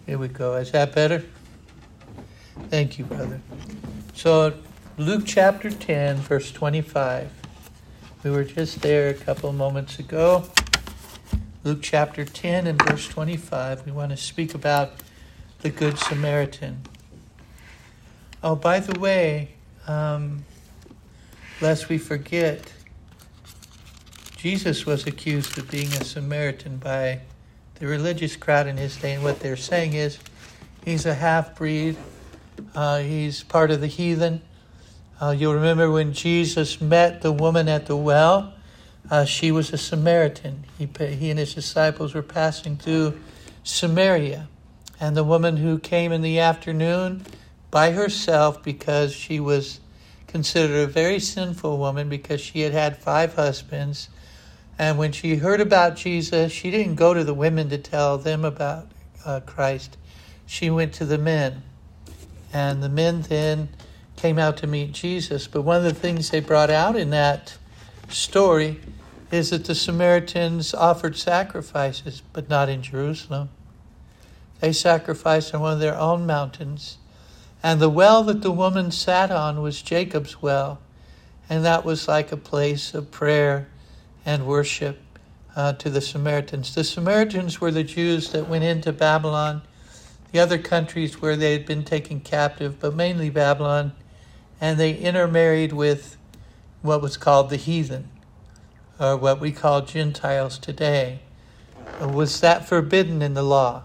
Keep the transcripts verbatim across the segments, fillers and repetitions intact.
Here we go. Is that better? Thank you, brother. So Luke chapter ten, verse twenty-five. We were just there a couple of moments ago. Luke chapter ten and verse twenty-five. We want to speak about the Good Samaritan. Oh, by the way, um, lest we forget, Jesus was accused of being a Samaritan by the religious crowd in his day. And what they're saying is he's a half-breed. Uh, he's part of the heathen. Uh, you'll remember when Jesus met the woman at the well, uh, she was a Samaritan. He, he and his disciples were passing through Samaria. And the woman who came in the afternoon by herself, because she was considered a very sinful woman because she had had five husbands. And when she heard about Jesus, she didn't go to the women to tell them about uh, Christ. She went to the men. And the men then came out to meet Jesus. But one of the things they brought out in that story is that the Samaritans offered sacrifices, but not in Jerusalem. They sacrificed on one of their own mountains. And the well that the woman sat on was Jacob's well. And that was like a place of prayer and worship uh, to the Samaritans. The Samaritans were the Jews that went into Babylon, the other countries where they had been taken captive, but mainly Babylon. And they intermarried with what was called the heathen, or what we call Gentiles today. Was that forbidden in the law?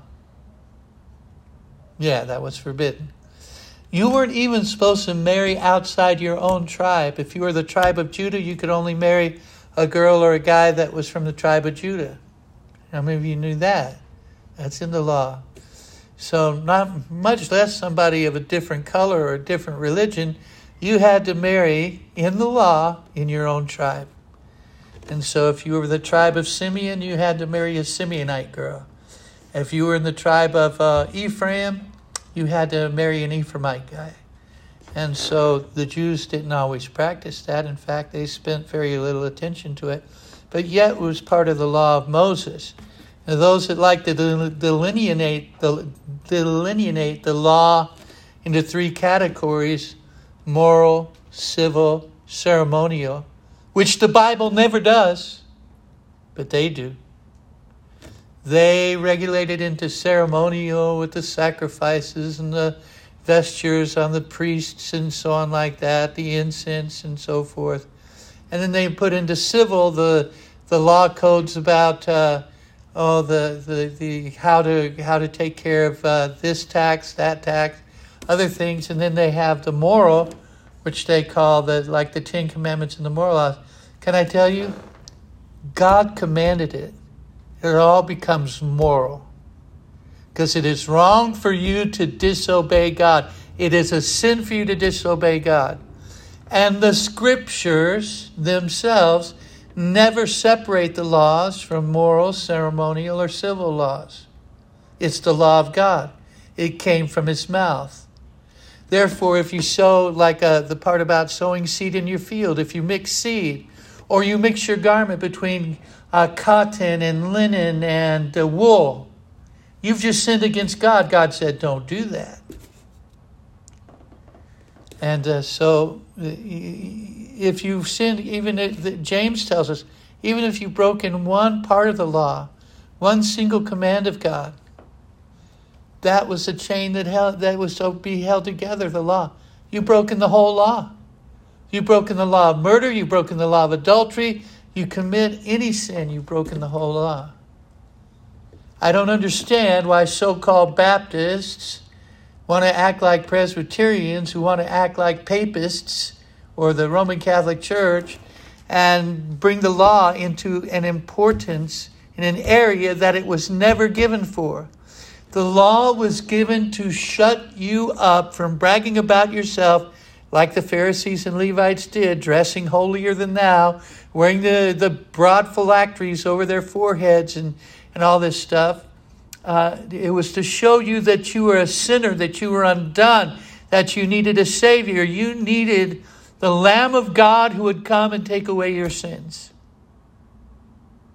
Yeah, that was forbidden. You weren't even supposed to marry outside your own tribe. If you were the tribe of Judah, you could only marry a girl or a guy that was from the tribe of Judah. How many of you knew that? That's in the law. So not much less somebody of a different color or a different religion, you had to marry in the law in your own tribe. And so if you were the tribe of Simeon, you had to marry a Simeonite girl. If you were in the tribe of uh, Ephraim, you had to marry an Ephraimite guy. And so the Jews didn't always practice that. In fact, they spent very little attention to it. But yet it was part of the law of Moses. And those that like to delineate the, delineate the law into three categories: moral, civil, ceremonial, which the Bible never does, but they do. They regulate it into ceremonial with the sacrifices and the vestures on the priests and so on like that, the incense and so forth. And then they put into civil the the law codes about uh, oh the, the the how to how to take care of uh, this tax, that tax, other things. And then they have the moral, which they call the like the Ten Commandments and the moral laws. Can I tell you? God commanded it. It all becomes moral. Because it is wrong for you to disobey God. It is a sin for you to disobey God. And the scriptures themselves never separate the laws from moral, ceremonial, or civil laws. It's the law of God. It came from his mouth. Therefore, if you sow, like uh, the part about sowing seed in your field, if you mix seed, or you mix your garment between uh, cotton and linen and uh, wool, you've just sinned against God. God said, don't do that. And uh, so if you've sinned, even if, James tells us, even if you've broken one part of the law, one single command of God, that was a chain that held, that was to be held together, the law. You've broken the whole law. You've broken the law of murder. You've broken the law of adultery. You commit any sin, you've broken the whole law. I don't understand why so-called Baptists want to act like Presbyterians who want to act like Papists or the Roman Catholic Church and bring the law into an importance in an area that it was never given for. The law was given to shut you up from bragging about yourself like the Pharisees and Levites did, dressing holier than thou, wearing the, the broad phylacteries over their foreheads and, and all this stuff. Uh, it was to show you that you were a sinner, that you were undone, that you needed a Savior. You needed the Lamb of God who would come and take away your sins.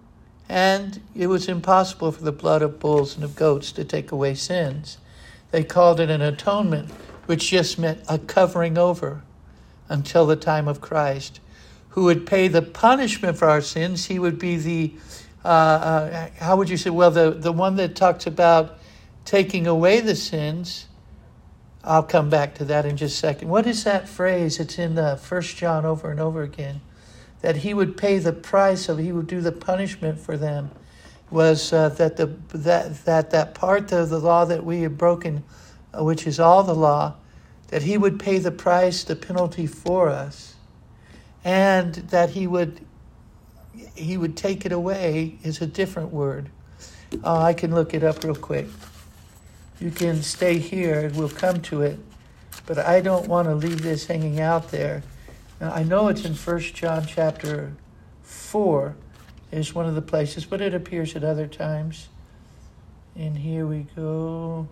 And it was impossible for the blood of bulls and of goats to take away sins. They called it an atonement, which just meant a covering over until the time of Christ, who would pay the punishment for our sins. He would be the, uh, uh, how would you say, well, the, the one that talks about taking away the sins. I'll come back to that in just a second. What is that phrase? It's in the First John over and over again. That he would pay the price of, he would do the punishment for them. Was uh, that the that that that part of the law that we have broken, uh, which is all the law, that he would pay the price, the penalty for us, and that he would he would take it away is a different word. Oh, I can look it up real quick. You can stay here and we'll come to it, but I don't want to leave this hanging out there. Now, I know it's in First John chapter four is one of the places, but it appears at other times. And here we go.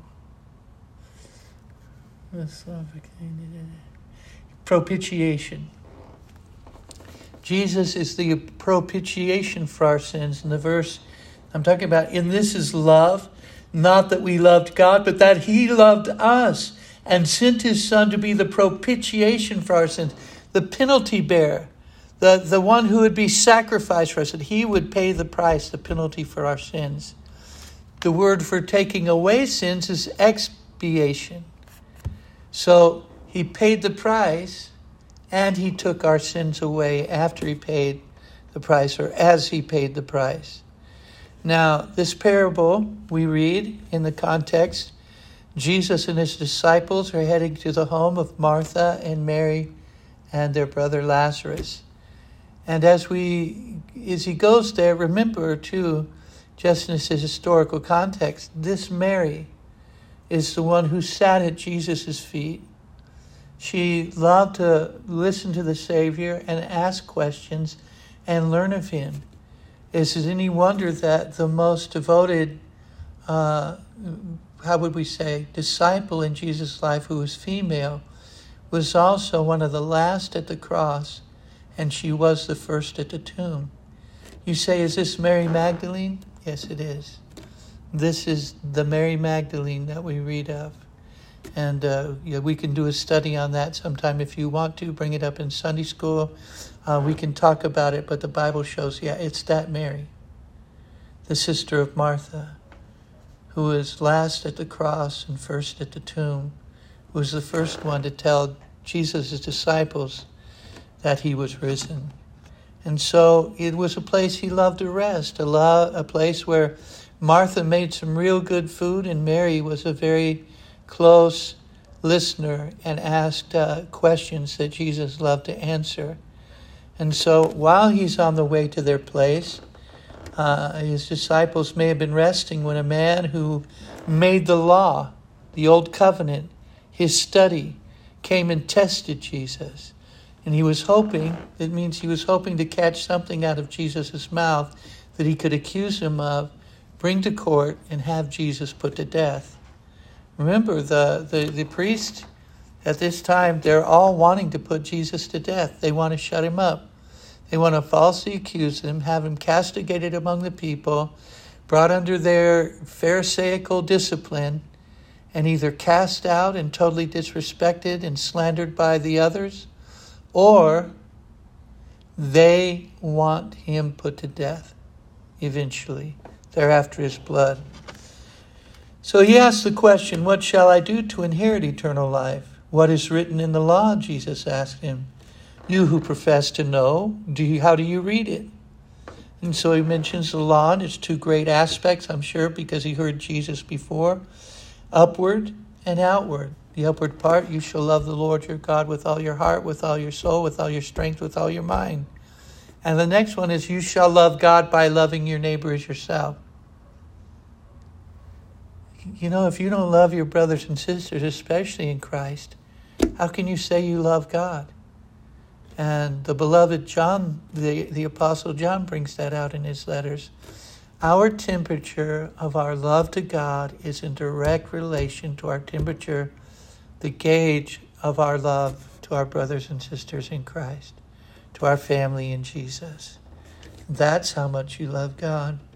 Propitiation. Jesus is the propitiation for our sins. In the verse I'm talking about, in this is love, not that we loved God, but that he loved us and sent his Son to be the propitiation for our sins, the penalty bearer, the, the one who would be sacrificed for us, that he would pay the price, the penalty for our sins. The word for taking away sins is expiation. So he paid the price and he took our sins away after he paid the price, or as he paid the price. Now, this parable we read in the context, Jesus and his disciples are heading to the home of Martha and Mary and their brother Lazarus. And as we, as he goes there, remember too, just in this historical context, this Mary is the one who sat at Jesus' feet. She loved to listen to the Savior and ask questions and learn of him. Is it any wonder that the most devoted, uh, how would we say, disciple in Jesus' life, who was female, was also one of the last at the cross, and she was the first at the tomb. You say, is this Mary Magdalene? Yes, it is. This is the Mary Magdalene that we read of. And uh, yeah, we can do a study on that sometime if you want to. Bring it up in Sunday school. Uh, we can talk about it, but the Bible shows, yeah, it's that Mary, the sister of Martha, who was last at the cross and first at the tomb, who was the first one to tell Jesus' disciples that he was risen. And so it was a place he loved to rest, a, lo- a place where Martha made some real good food, and Mary was a very close listener and asked uh, questions that Jesus loved to answer. And so while he's on the way to their place, uh, his disciples may have been resting when a man who made the law, the old covenant, his study, came and tested Jesus. And he was hoping, it means he was hoping to catch something out of Jesus' mouth that he could accuse him of, bring to court, and have Jesus put to death. Remember, the, the, the priest at this time, they're all wanting to put Jesus to death. They want to shut him up. They want to falsely accuse him, have him castigated among the people, brought under their Pharisaical discipline, and either cast out and totally disrespected and slandered by the others, or they want him put to death eventually. They're after his blood. So he asks the question, what shall I do to inherit eternal life? What is written in the law? Jesus asked him. You who profess to know, do you, how do you read it? And so he mentions the law and its two great aspects, I'm sure, because he heard Jesus before. Upward and outward. The upward part, you shall love the Lord your God with all your heart, with all your soul, with all your strength, with all your mind. And the next one is, you shall love God by loving your neighbor as yourself. You know, if you don't love your brothers and sisters, especially in Christ, how can you say you love God? And the beloved John, the, the Apostle John brings that out in his letters. Our temperature of our love to God is in direct relation to our temperature, the gauge of our love to our brothers and sisters in Christ, to our family in Jesus. That's how much you love God.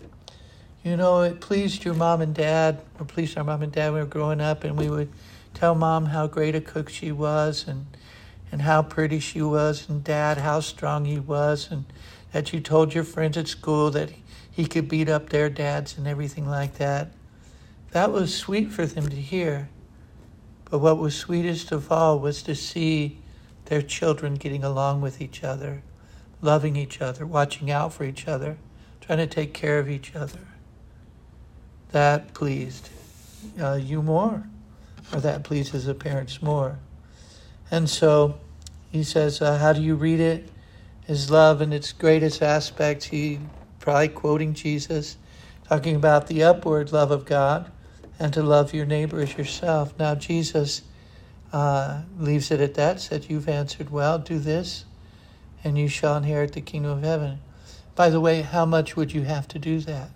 You know, it pleased your mom and dad, or pleased our mom and dad when we were growing up, and we would tell mom how great a cook she was, and and how pretty she was, and dad how strong he was, and that you told your friends at school that he could beat up their dads and everything like that. That was sweet for them to hear. But what was sweetest of all was to see their children getting along with each other, loving each other, watching out for each other, trying to take care of each other. That pleased uh, you more, or that pleases the parents more. And so he says, uh, how do you read it? His love in its greatest aspects, he probably quoting Jesus, talking about the upward love of God and to love your neighbor as yourself. Now Jesus uh, leaves it at that, said, you've answered well, do this, and you shall inherit the kingdom of heaven. By the way, how much would you have to do that?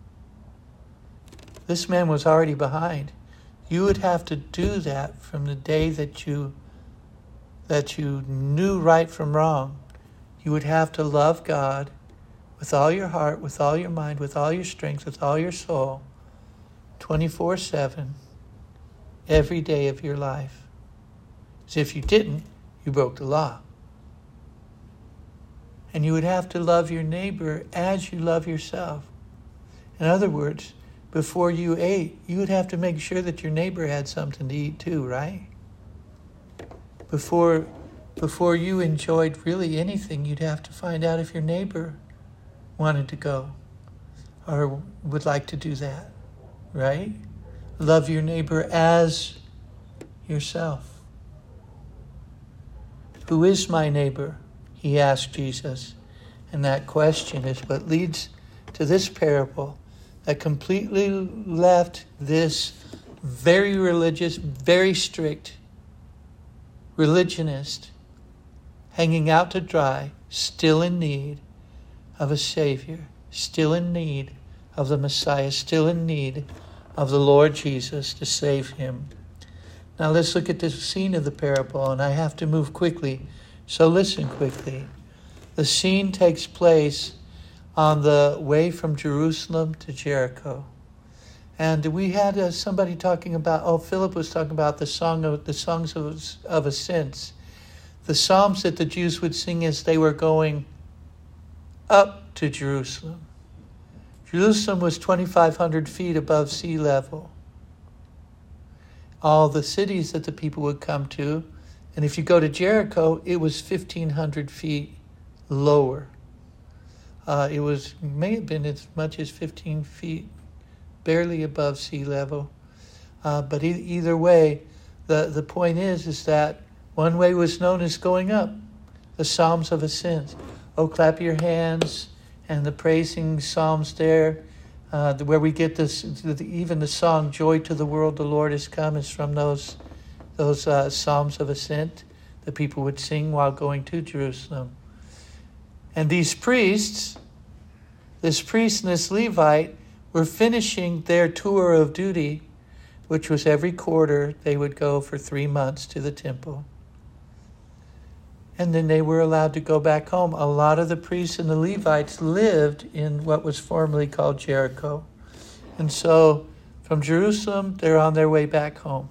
This man was already behind. You would have to do that from the day that you that you knew right from wrong. You would have to love God with all your heart, with all your mind, with all your strength, with all your soul, twenty-four seven, every day of your life. As if you didn't, you broke the law. And you would have to love your neighbor as you love yourself. In other words, before you ate, you would have to make sure that your neighbor had something to eat too, right? Before, before you enjoyed really anything, you'd have to find out if your neighbor wanted to go or would like to do that, right? Love your neighbor as yourself. Who is my neighbor? He asked Jesus. And that question is what leads to this parable that completely left this very religious, very strict religionist hanging out to dry, still in need of a Savior, still in need of the Messiah, still in need of the Lord Jesus to save him. Now let's look at the scene of the parable, and I have to move quickly, so listen quickly. The scene takes place on the way from Jerusalem to Jericho. And we had uh, somebody talking about, oh, Philip was talking about the song of the songs of, of ascents. The psalms that the Jews would sing as they were going up to Jerusalem. Jerusalem was twenty-five hundred feet above sea level. All the cities that the people would come to, and if you go to Jericho, it was fifteen hundred feet lower. Uh, it was may have been as much as fifteen feet, barely above sea level. Uh, but e- either way, the, the point is, is that one way was known as going up, the Psalms of Ascent. Oh, clap your hands, and the praising psalms there, uh, where we get this, even the song, Joy to the World, the Lord has come, is from those, those uh, Psalms of Ascent that people would sing while going to Jerusalem. And these priests, this priest and this Levite, were finishing their tour of duty, which was every quarter they would go for three months to the temple. And then they were allowed to go back home. A lot of the priests and the Levites lived in what was formerly called Jericho. And so from Jerusalem, they're on their way back home.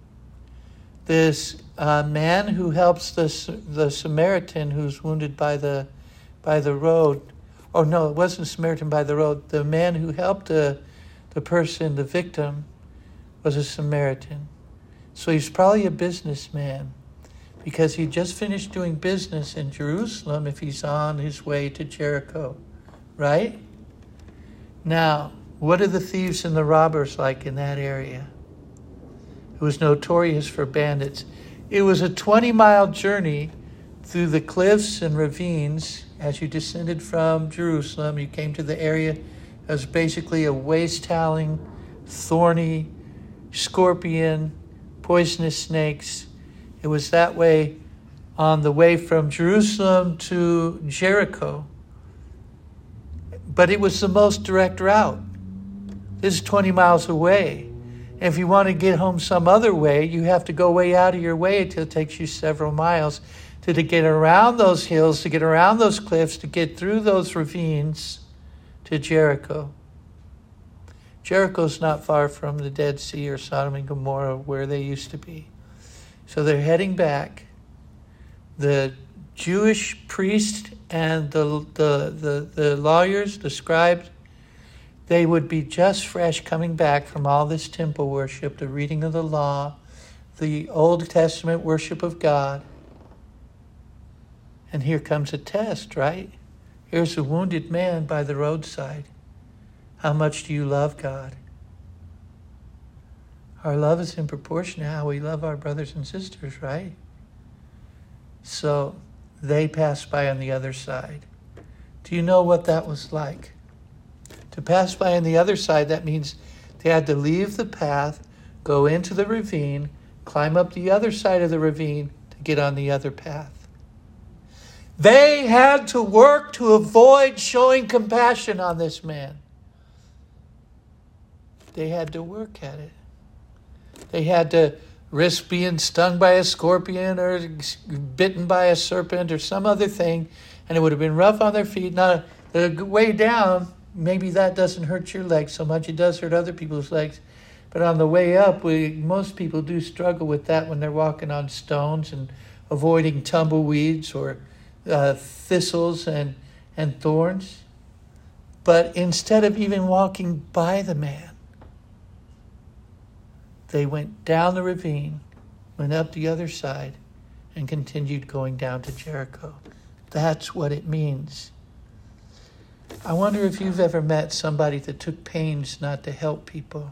This uh, man who helps the, the Samaritan who's wounded by the by the road, oh no, it wasn't Samaritan by the road. The man who helped the, the person, the victim, was a Samaritan. So he's probably a businessman because he just finished doing business in Jerusalem if he's on his way to Jericho, right? Now, what are the thieves and the robbers like in that area? It was notorious for bandits. It was a twenty-mile journey through the cliffs and ravines. As you descended from Jerusalem, you came to the area that was basically a waste-howling, thorny, scorpion, poisonous snakes. It was that way on the way from Jerusalem to Jericho. But it was the most direct route. This is twenty miles away. And if you want to get home some other way, you have to go way out of your way until it takes you several miles to, to get around those hills, to get around those cliffs, to get through those ravines to Jericho. Jericho's not far from the Dead Sea or Sodom and Gomorrah where they used to be. So they're heading back. The Jewish priest and the, the, the, the lawyers, the scribes, they would be just fresh coming back from all this temple worship, the reading of the law, the Old Testament worship of God. And here comes a test, right? Here's a wounded man by the roadside. How much do you love God? Our love is in proportion to how we love our brothers and sisters, right? So they passed by on the other side. Do you know what that was like? To pass by on the other side, that means they had to leave the path, go into the ravine, climb up the other side of the ravine to get on the other path. They had to work to avoid showing compassion on this man. They had to work at it. They had to risk being stung by a scorpion or bitten by a serpent or some other thing, and it would have been rough on their feet. Now, the way down, maybe that doesn't hurt your legs so much. It does hurt other people's legs. But on the way up, we most people do struggle with that when they're walking on stones and avoiding tumbleweeds or uh, thistles and, and thorns. But instead of even walking by the man, they went down the ravine, went up the other side, and continued going down to Jericho. That's what it means. I wonder if you've ever met somebody that took pains not to help people,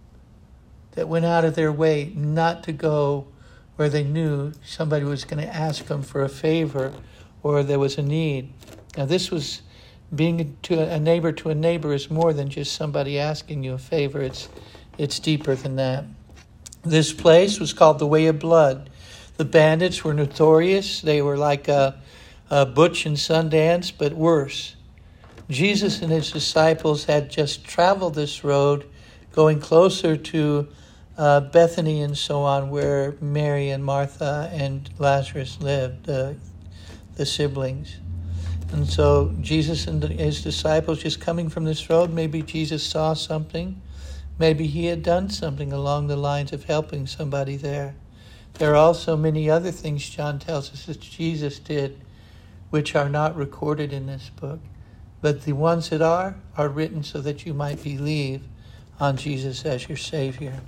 that went out of their way not to go where they knew somebody was going to ask them for a favor or there was a need. Now, this was being to a neighbor to a neighbor is more than just somebody asking you a favor. It's it's deeper than that. This place was called the Way of Blood. The bandits were notorious. They were like a, a Butch and Sundance, but worse. Jesus and his disciples had just traveled this road, going closer to uh, Bethany and so on, where Mary and Martha and Lazarus lived, uh, the siblings. And so Jesus and his disciples just coming from this road, maybe Jesus saw something. Maybe he had done something along the lines of helping somebody there. There are also many other things John tells us that Jesus did, which are not recorded in this book. But the ones that are, are written so that you might believe on Jesus as your Savior.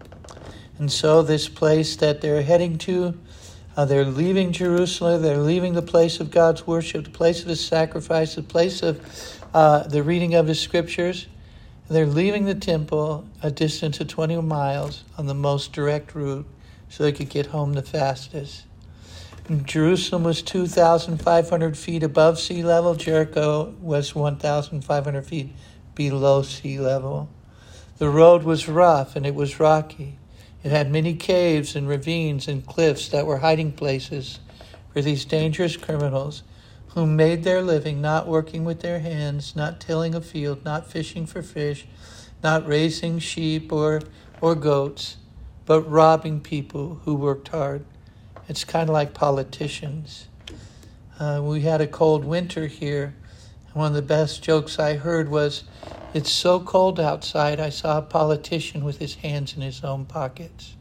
And so this place that they're heading to, uh, they're leaving Jerusalem, they're leaving the place of God's worship, the place of his sacrifice, the place of uh, the reading of his scriptures. They're leaving the temple a distance of twenty miles on the most direct route so they could get home the fastest. And Jerusalem was two thousand five hundred feet above sea level. Jericho was one thousand five hundred feet below sea level. The road was rough and it was rocky. It had many caves and ravines and cliffs that were hiding places for these dangerous criminals who made their living not working with their hands, not tilling a field, not fishing for fish, not raising sheep or, or goats, but robbing people who worked hard. It's kind of like politicians. Uh, we had a cold winter here. One of the best jokes I heard was, "It's so cold outside, I saw a politician with his hands in his own pockets."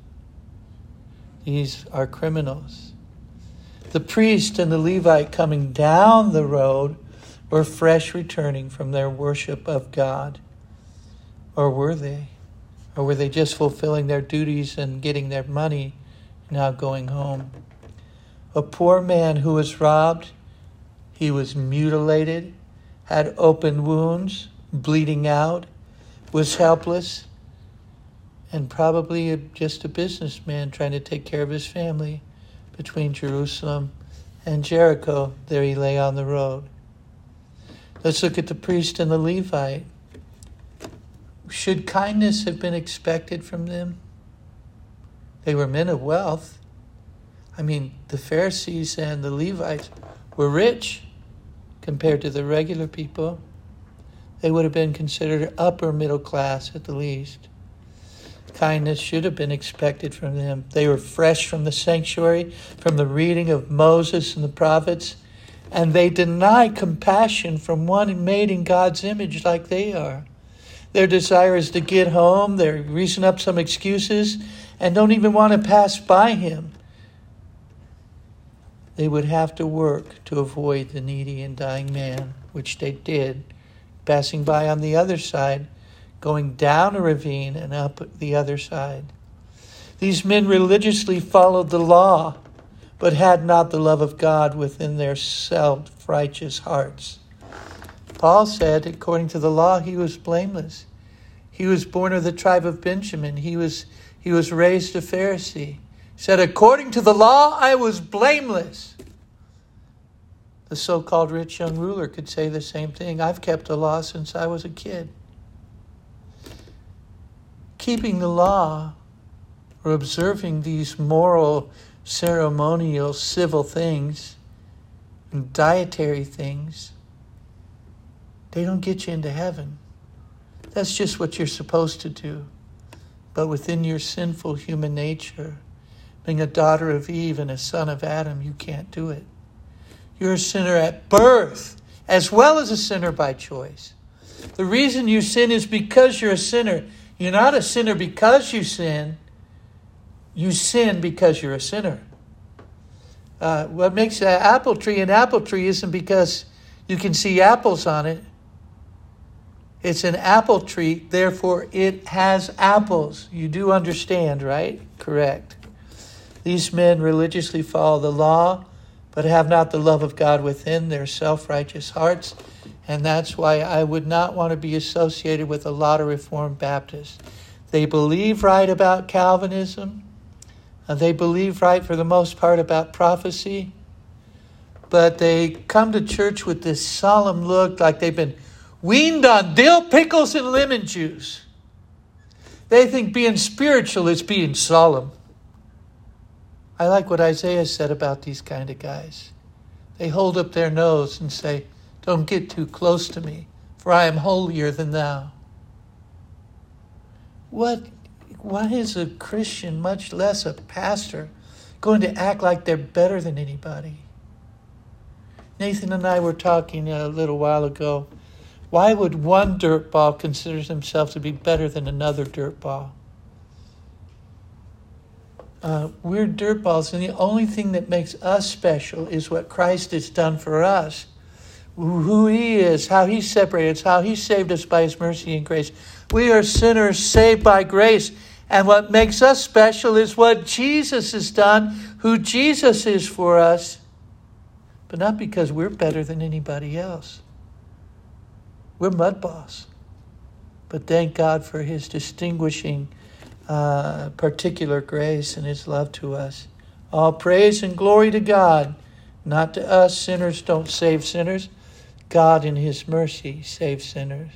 These are criminals. The priest and the Levite coming down the road were fresh returning from their worship of God. Or were they? Or were they just fulfilling their duties and getting their money, now going home? A poor man who was robbed, he was mutilated, had open wounds, bleeding out, was helpless, and probably just a businessman trying to take care of his family. Between Jerusalem and Jericho, there he lay on the road. Let's look at the priest and the Levite. Should kindness have been expected from them? They were men of wealth. I mean, the Pharisees and the Levites were rich compared to the regular people. They would have been considered upper middle class at the least. Kindness should have been expected from them. They were fresh from the sanctuary, from the reading of Moses and the prophets, and they deny compassion from one made in God's image like they are. Their desire is to get home. They reason up some excuses and don't even want to pass by him. They would have to work to avoid the needy and dying man, which they did, passing by on the other side, going down a ravine and up the other side. These men religiously followed the law, but had not the love of God within their self-righteous hearts. Paul said, according to the law, he was blameless. He was born of the tribe of Benjamin. He was, he was raised a Pharisee. He said, according to the law, I was blameless. The so-called rich young ruler could say the same thing. I've kept the law since I was a kid. Keeping the law or observing these moral, ceremonial, civil things and dietary things, they don't get you into heaven. That's just what you're supposed to do. But within your sinful human nature, being a daughter of Eve and a son of Adam, you can't do it. You're a sinner at birth, as well as a sinner by choice. The reason you sin is because you're a sinner. You're not a sinner because you sin. You sin because you're a sinner. Uh, what makes an apple tree an apple tree isn't because you can see apples on it. It's an apple tree, therefore it has apples. You do understand, right? Correct. These men religiously follow the law, but have not the love of God within their self-righteous hearts. And that's why I would not want to be associated with a lot of Reformed Baptists. They believe right about Calvinism. And they believe right for the most part about prophecy. But they come to church with this solemn look like they've been weaned on dill pickles and lemon juice. They think being spiritual is being solemn. I like what Isaiah said about these kind of guys. They hold up their nose and say, don't get too close to me, for I am holier than thou. What, why is a Christian, much less a pastor, going to act like they're better than anybody? Nathan and I were talking a little while ago. Why would one dirtball consider himself to be better than another dirtball? Uh, we're dirtballs, and the only thing that makes us special is what Christ has done for us. Who he is, how he separated us, how he saved us by his mercy and grace. We are sinners saved by grace. And what makes us special is what Jesus has done, who Jesus is for us. But not because we're better than anybody else. We're mudballs. But thank God for his distinguishing uh, particular grace and his love to us. All praise and glory to God. Not to us. Sinners don't save sinners. God in his mercy saves sinners.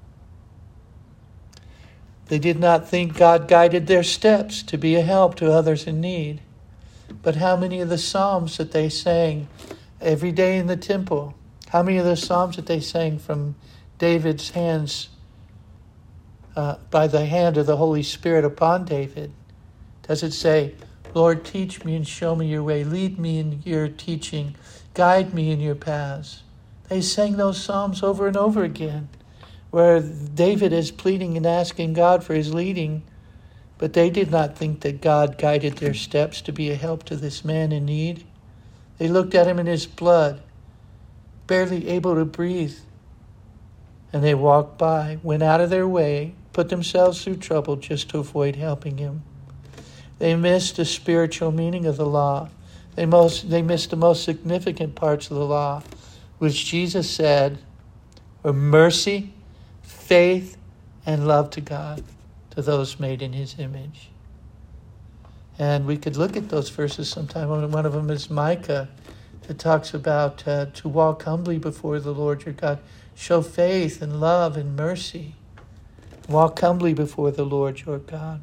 They did not think God guided their steps to be a help to others in need. But how many of the psalms that they sang every day in the temple, how many of the psalms that they sang from David's hands, uh, by the hand of the Holy Spirit upon David, does it say, Lord, teach me and show me your way. Lead me in your teaching. Guide me in your paths. They sang those psalms over and over again, where David is pleading and asking God for his leading. But they did not think that God guided their steps to be a help to this man in need. They looked at him in his blood, barely able to breathe. And they walked by, went out of their way, put themselves through trouble just to avoid helping him. They missed the spiritual meaning of the law. They most they missed the most significant parts of the law, which Jesus said were mercy, faith, and love to God, to those made in his image. And we could look at those verses sometime. One of them is Micah, that talks about uh, to walk humbly before the Lord your God. Show faith and love and mercy. Walk humbly before the Lord your God.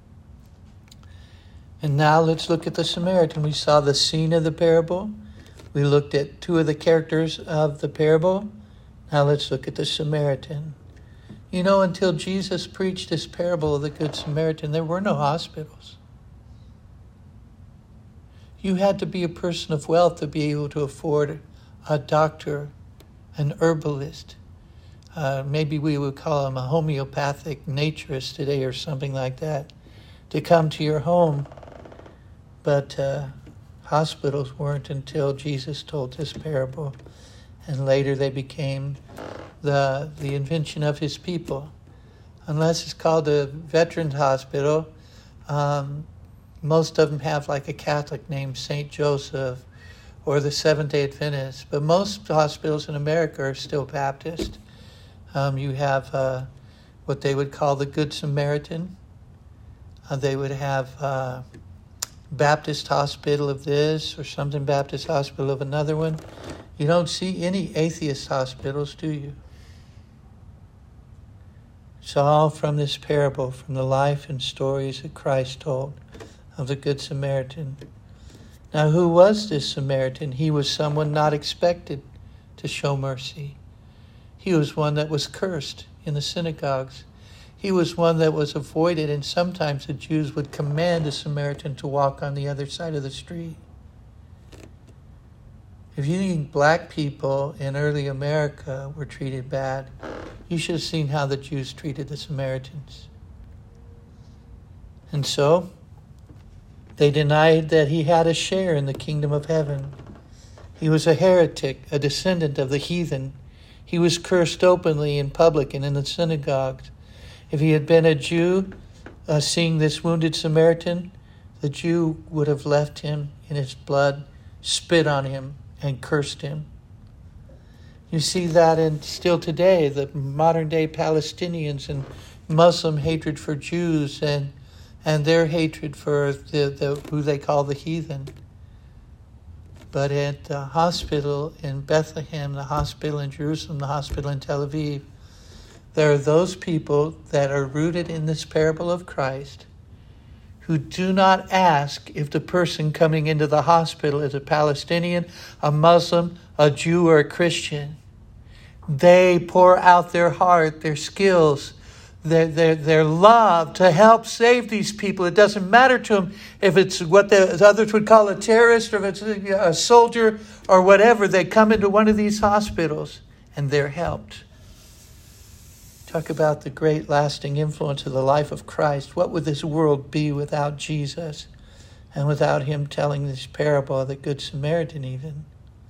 And now let's look at the Samaritan. We saw the scene of the parable. We looked at two of the characters of the parable. Now let's look at the Samaritan. You know, until Jesus preached this parable of the Good Samaritan, there were no hospitals. You had to be a person of wealth to be able to afford a doctor, an herbalist, uh, maybe we would call him a homeopathic naturist today or something like that, to come to your home. But uh, hospitals weren't until Jesus told this parable. And later they became the the invention of his people. Unless it's called a Veterans Hospital, um, most of them have like a Catholic name, Saint Joseph, or the Seventh-day Adventist. But most hospitals in America are still Baptist. Um, you have uh, what they would call the Good Samaritan. Uh, they would have uh, Baptist Hospital of this or something Baptist Hospital of another one. You don't see any atheist hospitals, do you? It's all from this parable, from the life and stories that Christ told of the Good Samaritan. Now, who was this Samaritan? He was someone not expected to show mercy. He was one that was cursed in the synagogues. He was one that was avoided, and sometimes the Jews would command a Samaritan to walk on the other side of the street. If you think black people in early America were treated bad, you should have seen how the Jews treated the Samaritans. And so, they denied that he had a share in the kingdom of heaven. He was a heretic, a descendant of the heathen. He was cursed openly in public and in the synagogues. If he had been a Jew, uh, seeing this wounded Samaritan, the Jew would have left him in his blood, spit on him, and cursed him. You see that in still today, the modern day Palestinians and Muslim hatred for Jews and and their hatred for the, the who they call the heathen. But at the hospital in Bethlehem, the hospital in Jerusalem, the hospital in Tel Aviv, there are those people that are rooted in this parable of Christ who do not ask if the person coming into the hospital is a Palestinian, a Muslim, a Jew, or a Christian. They pour out their heart, their skills, their, their, their love to help save these people. It doesn't matter to them if it's what the others would call a terrorist or if it's a soldier or whatever. They come into one of these hospitals and they're helped. Talk about the great lasting influence of the life of Christ. What would this world be without Jesus and without him telling this parable of the Good Samaritan even?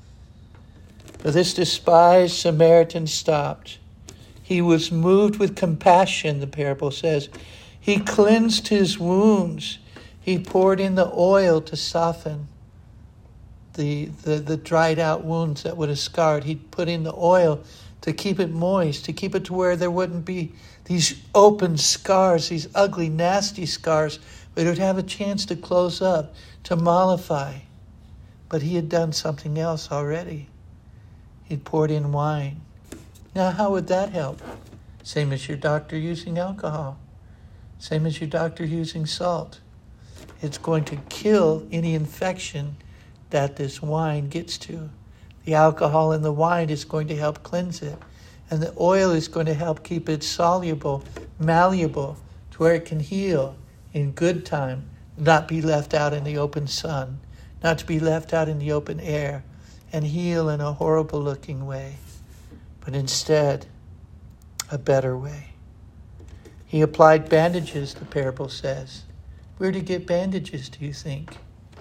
But this despised Samaritan stopped. He was moved with compassion, the parable says. He cleansed his wounds. He poured in the oil to soften the, the, the dried out wounds that would have scarred. He put in the oil to keep it moist, to keep it to where there wouldn't be these open scars, these ugly, nasty scars, but it would have a chance to close up, to mollify. But he had done something else already. He'd poured in wine. Now, how would that help? Same as your doctor using alcohol. Same as your doctor using salt. It's going to kill any infection that this wine gets to. The alcohol in the wine is going to help cleanse it. And the oil is going to help keep it soluble, malleable, to where it can heal in good time, not be left out in the open sun, not to be left out in the open air, and heal in a horrible-looking way, but instead, a better way. He applied bandages, the parable says. Where to get bandages, do you think?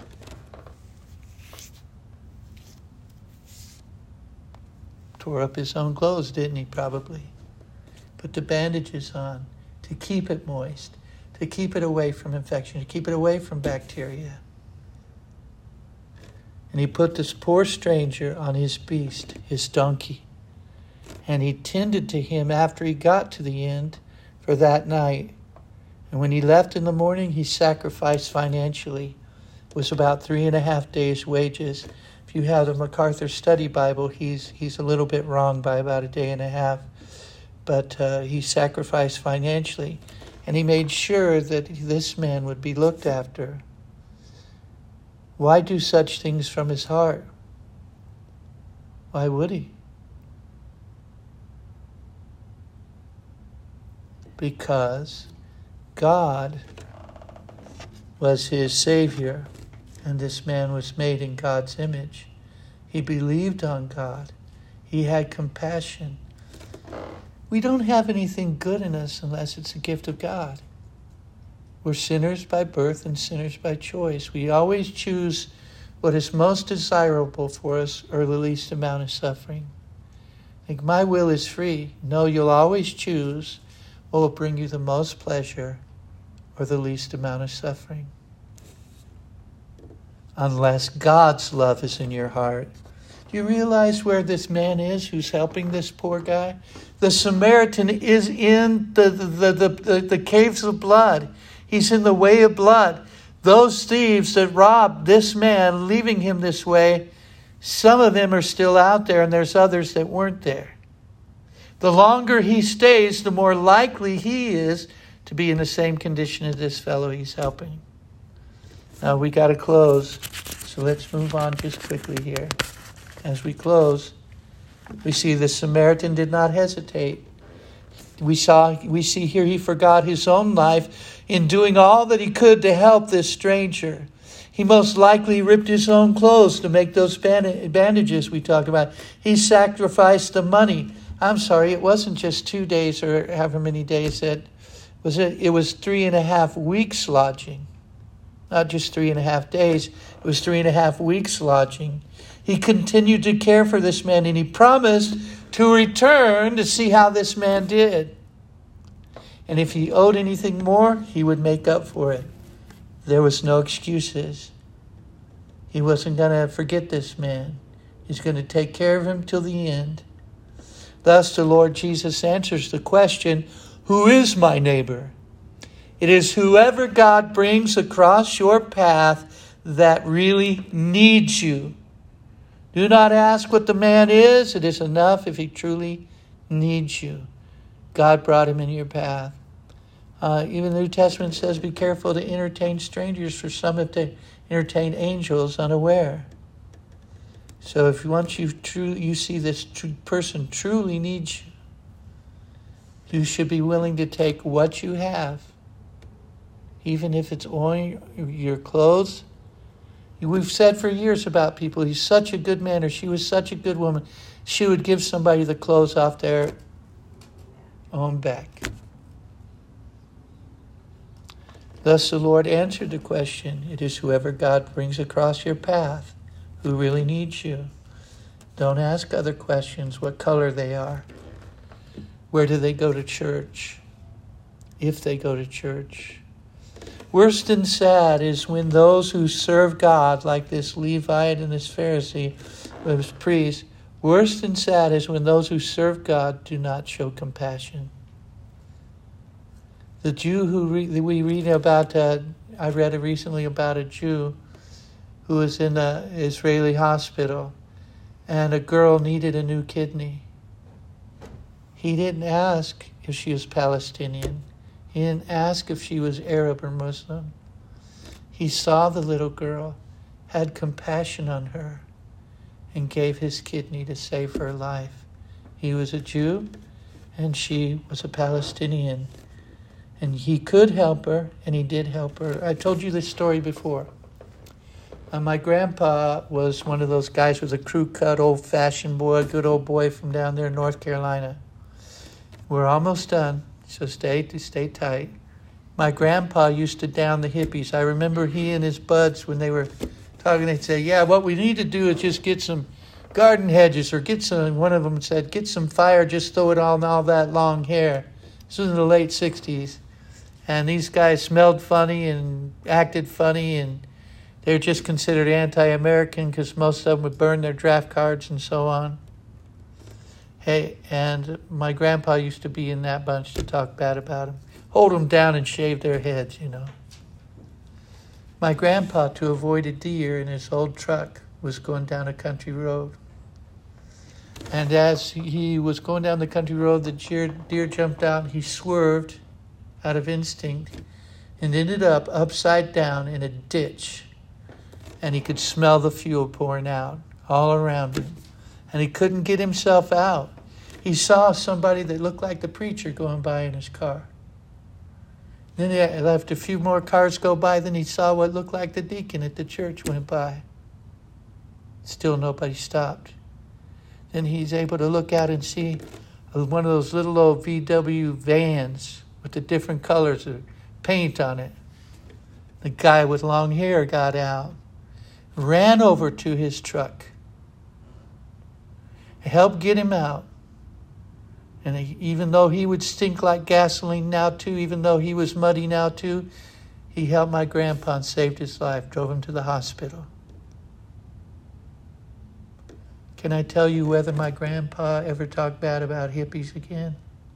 Tore up his own clothes, didn't he, probably? Put the bandages on to keep it moist, to keep it away from infection, to keep it away from bacteria. And he put this poor stranger on his beast, his donkey. And he tended to him after he got to the end for that night. And when he left in the morning, he sacrificed financially. It was about three and a half days' wages. If you have the MacArthur Study Bible, he's he's a little bit wrong by about a day and a half. But uh, he sacrificed financially. And he made sure that this man would be looked after. Why do such things from his heart? Why would he? Because God was his Savior, and this man was made in God's image. He believed on God. He had compassion. We don't have anything good in us unless it's a gift of God. We're sinners by birth and sinners by choice. We always choose what is most desirable for us or the least amount of suffering. Like, my will is free. No, you'll always choose what will bring you the most pleasure or the least amount of suffering. Unless God's love is in your heart. Do you realize where this man is who's helping this poor guy? The Samaritan is in the, the, the, the, the caves of blood. He's in the way of blood. Those thieves that robbed this man, leaving him this way, some of them are still out there, and there's others that weren't there. The longer he stays, the more likely he is to be in the same condition as this fellow he's helping. Now, we got to close, so let's move on just quickly here. As we close, we see the Samaritan did not hesitate. We saw, we see here he forgot his own life in doing all that he could to help this stranger. He most likely ripped his own clothes to make those bandages we talked about. He sacrificed the money. I'm sorry, it wasn't just two days or however many days that was it. It was three and a half weeks lodging. Not just three and a half days. It was three and a half weeks lodging. He continued to care for this man, and he promised to return to see how this man did. And if he owed anything more, he would make up for it. There was no excuses. He wasn't going to forget this man. He's going to take care of him till the end. Thus the Lord Jesus answers the question, who is my neighbor? It is whoever God brings across your path that really needs you. Do not ask what the man is. It is enough if he truly needs you. God brought him in your path. Uh, even the New Testament says, be careful to entertain strangers, for some have to entertain angels unaware. So if once you true, you see this true person truly needs you, you should be willing to take what you have, even if it's only your clothes. We've said for years about people, he's such a good man, or she was such a good woman, she would give somebody the clothes off their own back. Thus the Lord answered the question, it is whoever God brings across your path who really needs you. Don't ask other questions, what color they are. Where do they go to church? If they go to church. Worse than sad is when those who serve God, like this Levite and this Pharisee, this priest, worse than sad is when those who serve God do not show compassion. The Jew who re- we read about, uh, I read recently about a Jew who was in an Israeli hospital, and a girl needed a new kidney. He didn't ask if she was Palestinian. He didn't ask if she was Arab or Muslim. He saw the little girl, had compassion on her, and gave his kidney to save her life. He was a Jew, and she was a Palestinian. And he could help her, and he did help her. I told you this story before. Uh, my grandpa was one of those guys with a crew-cut, old-fashioned boy, good old boy from down there in North Carolina. We're almost done, so stay, stay tight. My grandpa used to down the hippies. I remember he and his buds, when they were talking, they'd say, yeah, what we need to do is just get some garden hedges, or get some, one of them said, get some fire, just throw it on all that long hair. This was in the late sixties. And these guys smelled funny and acted funny, and they're just considered anti-American because most of them would burn their draft cards and so on. Hey, and my grandpa used to be in that bunch to talk bad about them. Hold them down and shave their heads, you know. My grandpa, to avoid a deer in his old truck, was going down a country road. And as he was going down the country road, the deer, deer jumped out. He swerved out of instinct and ended up upside down in a ditch. And he could smell the fuel pouring out all around him. And he couldn't get himself out. He saw somebody that looked like the preacher going by in his car. Then he left a few more cars go by. Then he saw what looked like the deacon at the church went by. Still nobody stopped. Then he's able to look out and see one of those little old V W vans with the different colors of paint on it. The guy with long hair got out, ran over to his truck, helped get him out. And he, even though he would stink like gasoline now too, even though he was muddy now too, he helped my grandpa and saved his life, drove him to the hospital. Can I tell you whether my grandpa ever talked bad about hippies again?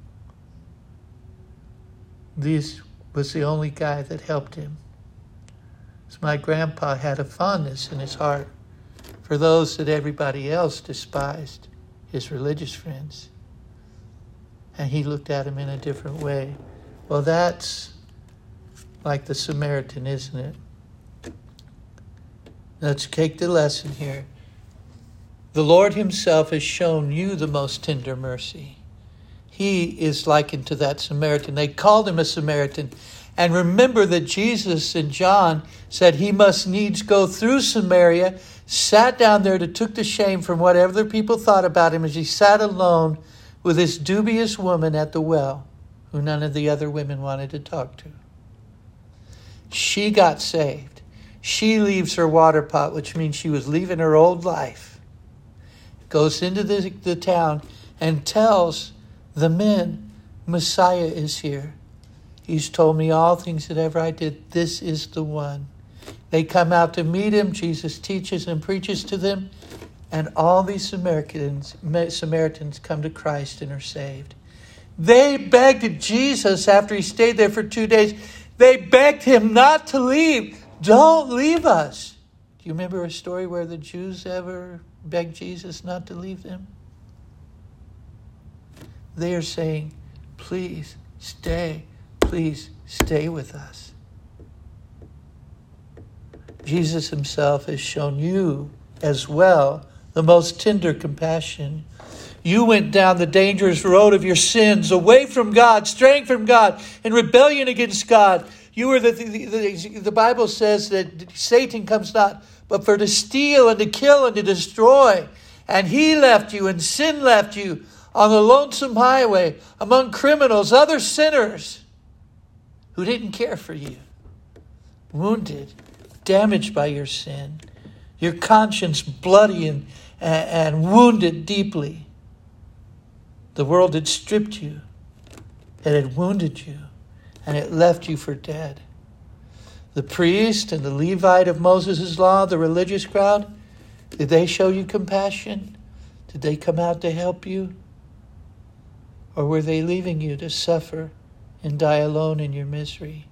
This was the only guy that helped him. So my grandpa had a fondness in his heart for those that everybody else despised, his religious friends. And he looked at him in a different way. Well, that's like the Samaritan, isn't it? Let's take the lesson here. The Lord himself has shown you the most tender mercy. He is likened to that Samaritan. They called him a Samaritan. And remember that Jesus in John said he must needs go through Samaria, sat down there to took the shame from whatever the people thought about him as he sat alone with this dubious woman at the well, who none of the other women wanted to talk to. She got saved. She leaves her water pot, which means she was leaving her old life, goes into the, the town and tells the men, Messiah is here. He's told me all things that ever I did. This is the one. They come out to meet him. Jesus teaches and preaches to them. And all these Samaritans, Samaritans come to Christ and are saved. They begged Jesus after he stayed there for two days. They begged him not to leave. Don't leave us. Do you remember a story where the Jews ever begged Jesus not to leave them? They are saying, please stay. Please stay with us. Jesus himself has shown you as well the most tender compassion. You went down the dangerous road of your sins, away from God, straying from God, in rebellion against God. You were the, the, the, the Bible says that Satan comes not but for to steal and to kill and to destroy. And he left you and sin left you on the lonesome highway among criminals, other sinners who didn't care for you, wounded, damaged by your sin, your conscience bloody and, and, and wounded deeply. The world had stripped you, it had wounded you, and it left you for dead. The priest and the Levite of Moses' law, the religious crowd, did they show you compassion? Did they come out to help you? Or were they leaving you to suffer and die alone in your misery?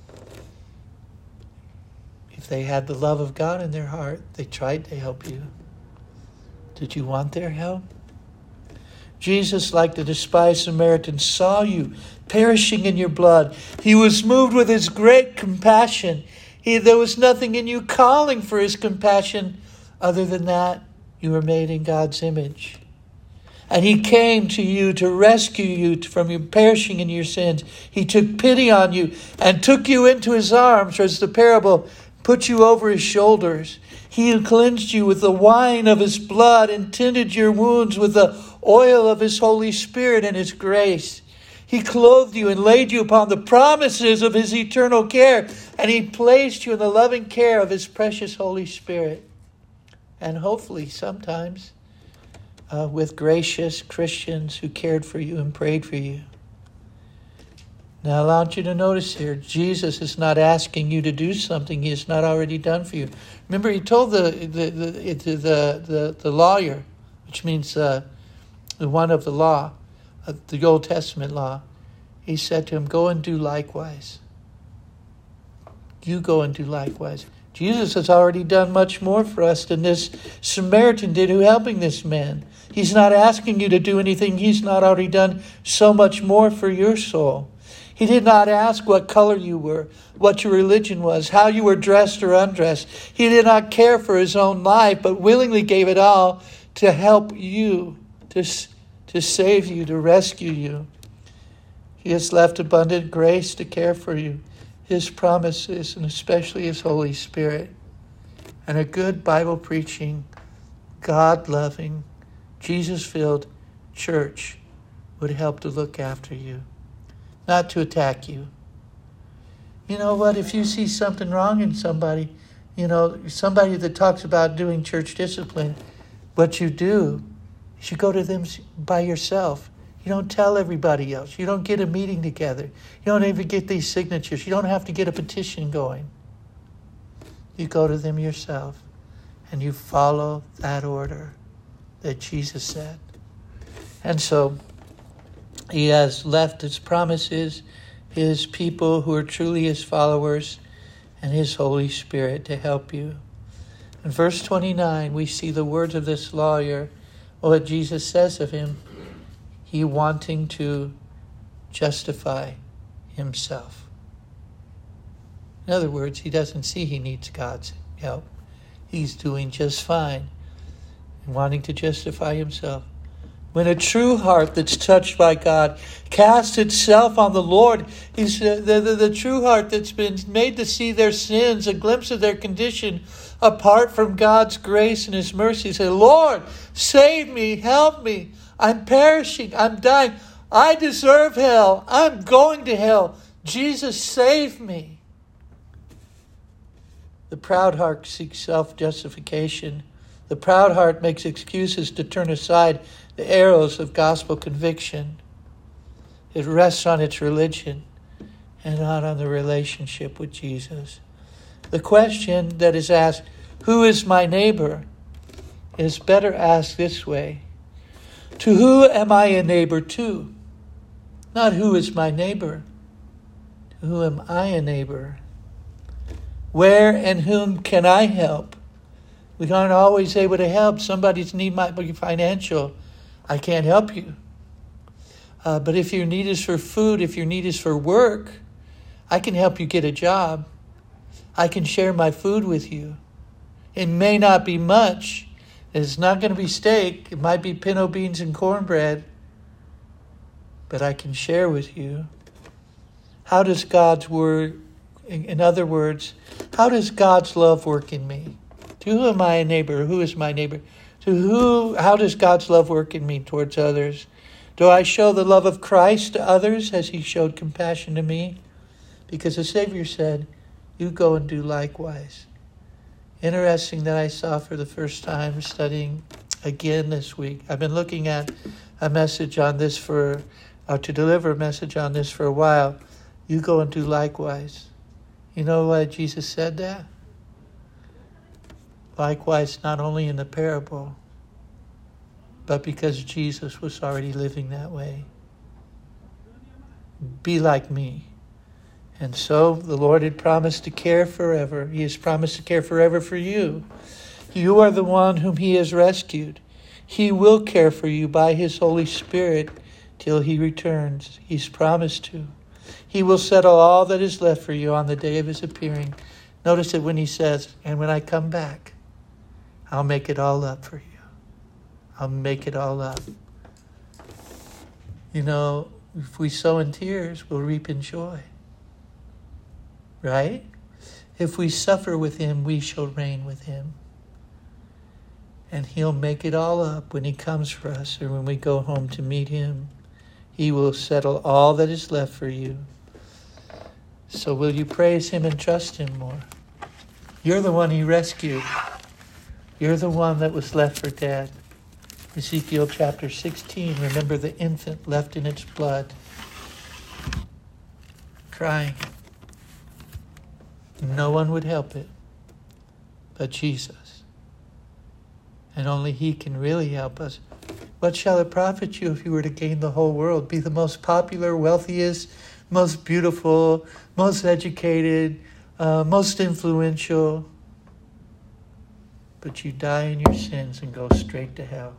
If they had the love of God in their heart, they tried to help you. Did you want their help? Jesus, like the despised Samaritan, saw you perishing in your blood. He was moved with his great compassion. He, there was nothing in you calling for his compassion other than that you were made in God's image. And he came to you to rescue you from your perishing in your sins. He took pity on you and took you into his arms, as the parable put you over his shoulders. He cleansed you with the wine of his blood and tended your wounds with the oil of his Holy Spirit and his grace. He clothed you and laid you upon the promises of his eternal care, and he placed you in the loving care of his precious Holy Spirit. And hopefully sometimes uh, with gracious Christians who cared for you and prayed for you. Now I want you to notice here, Jesus is not asking you to do something he has not already done for you. Remember, he told the the the the, the, the lawyer, which means uh, the one of the law, uh, the Old Testament law, he said to him, go and do likewise. You go and do likewise. Jesus has already done much more for us than this Samaritan did who helping this man. He's not asking you to do anything he's not already done so much more for your soul. He did not ask what color you were, what your religion was, how you were dressed or undressed. He did not care for his own life, but willingly gave it all to help you, to, to save you, to rescue you. He has left abundant grace to care for you, his promises, and especially his Holy Spirit. And a good Bible-preaching, God-loving, Jesus-filled church would help to look after you, not to attack you. You know what? If you see something wrong in somebody, you know, somebody that talks about doing church discipline, what you do is you go to them by yourself. You don't tell everybody else. You don't get a meeting together. You don't even get these signatures. You don't have to get a petition going. You go to them yourself and you follow that order that Jesus said. And so he has left his promises, his people who are truly his followers, and his Holy Spirit to help you. In verse twenty-nine, we see the words of this lawyer, what Jesus says of him, he wanting to justify himself. In other words, he doesn't see he needs God's help. He's doing just fine and wanting to justify himself. When a true heart that's touched by God casts itself on the Lord, he's, uh, the, the, the true heart that's been made to see their sins, a glimpse of their condition apart from God's grace and his mercy, say, Lord, save me, help me. I'm perishing, I'm dying. I deserve hell. I'm going to hell. Jesus, save me. The proud heart seeks self-justification. The proud heart makes excuses to turn aside the arrows of gospel conviction. It rests on its religion and not on the relationship with Jesus. The question that is asked, who is my neighbor, is better asked this way. To who am I a neighbor to? Not who is my neighbor. To who am I a neighbor? Where and whom can I help? We aren't always able to help. Somebody's need might be financial. I can't help you. Uh, but if your need is for food, if your need is for work, I can help you get a job. I can share my food with you. It may not be much. It's not going to be steak. It might be pinto beans and cornbread. But I can share with you. How does God's word, in other words, how does God's love work in me? To who am I a neighbor? Who is my neighbor? To who, how does God's love work in me towards others? Do I show the love of Christ to others as he showed compassion to me? Because the Savior said, you go and do likewise. Interesting that I saw for the first time studying again this week. I've been looking at a message on this for, or to deliver a message on this for a while. You go and do likewise. You know why Jesus said that? Likewise, not only in the parable, but because Jesus was already living that way. Be like me. And so the Lord had promised to care forever. He has promised to care forever for you. You are the one whom he has rescued. He will care for you by his Holy Spirit till he returns. He's promised to. He will settle all that is left for you on the day of his appearing. Notice that when he says, and when I come back, I'll make it all up for you. I'll make it all up. You know, if we sow in tears, we'll reap in joy. Right? If we suffer with him, we shall reign with him. And he'll make it all up when he comes for us or when we go home to meet him. He will settle all that is left for you. So will you praise him and trust him more? You're the one he rescued. You're the one that was left for dead. Ezekiel chapter sixteen, remember the infant left in its blood, crying. No one would help it but Jesus. And only he can really help us. What shall it profit you if you were to gain the whole world, be the most popular, wealthiest, most beautiful, most educated, uh, most influential, but you die in your sins and go straight to hell?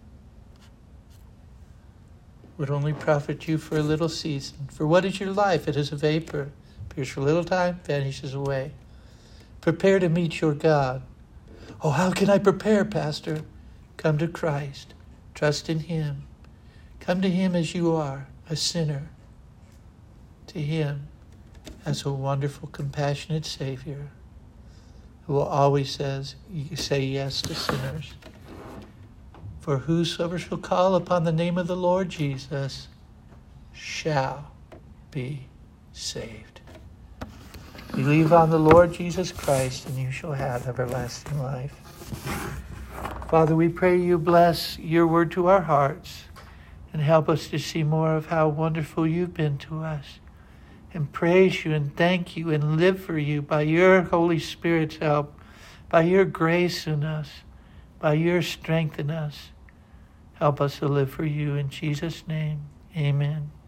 Would only profit you for a little season. For what is your life? It is a vapor. Appears for a little time, vanishes away. Prepare to meet your God. Oh, how can I prepare, Pastor? Come to Christ. Trust in him. Come to him as you are, a sinner. To him as a wonderful, compassionate Savior who will always says, you say yes to sinners. For whosoever shall call upon the name of the Lord Jesus shall be saved. Believe on the Lord Jesus Christ, and you shall have everlasting life. Father, we pray you bless your word to our hearts and help us to see more of how wonderful you've been to us, and praise you and thank you and live for you by your Holy Spirit's help, by your grace in us, by your strength in us. Help us to live for you in Jesus' name. Amen.